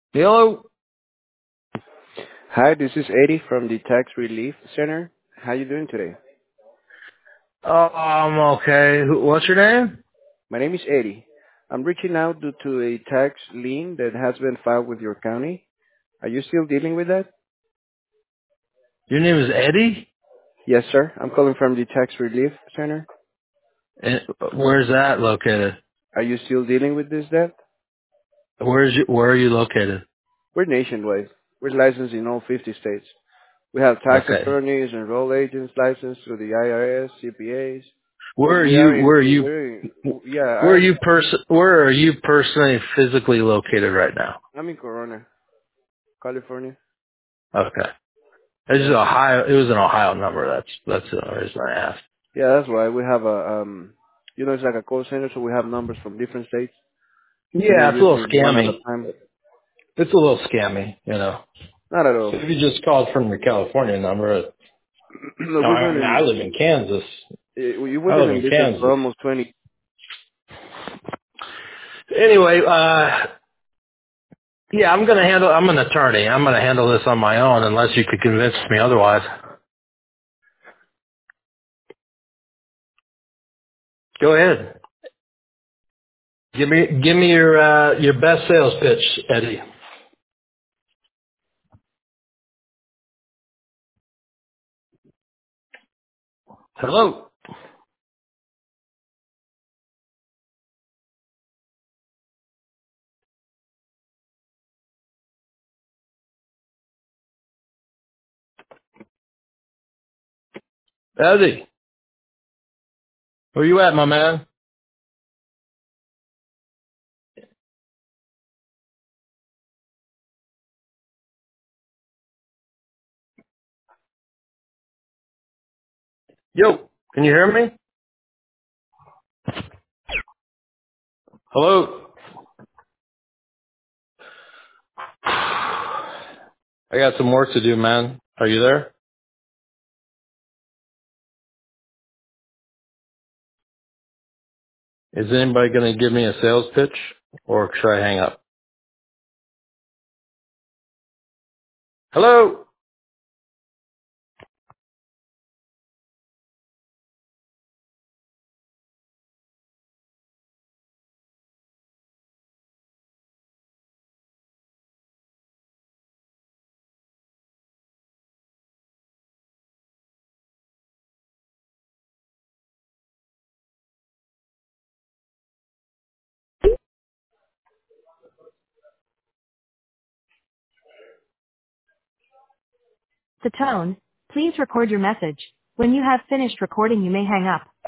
Hello. Hi, this is Eddie from the Tax Relief Center. How you doing today? I'm okay. What's your name? My name is Eddie. I'm reaching out due to a tax lien that has been filed with your county. Are you still dealing with that? Your name is Eddie? Yes, sir. I'm calling from the Tax Relief Center. And where's that located? Are you still dealing with this debt? Where are you located? We're nationwide. We're licensed in all 50 states. We have tax Okay. attorneys, enrolled agents licensed through the IRS, CPAs. Where are We you are in, where are you yeah, where are you personally physically located right now? I'm in Corona, California. Okay. This is Yeah. Ohio. It was an Ohio number. That's the only reason I asked. Yeah, that's why we have it's like a call center, so we have numbers from different states. We're not Yeah, it's a little using one at a scammy. time. It's a little scammy, you know. Not at So all. if you just called from your California number, No, no, we've I been mean I live in Kansas. we've I been live in in business for Kansas. almost 20. Anyway, yeah, I'm an attorney. I'm gonna handle this on my own unless you could convince me otherwise. Go ahead. Give me your best sales pitch, Eddie. Hello. Eddie. Where you at, my man? Yo, can you hear me? Hello. I got some work to do, man. Are you there? Is anybody gonna give me a sales pitch or should I hang up? Hello. The tone, please record your message. When you have finished recording, you may hang up.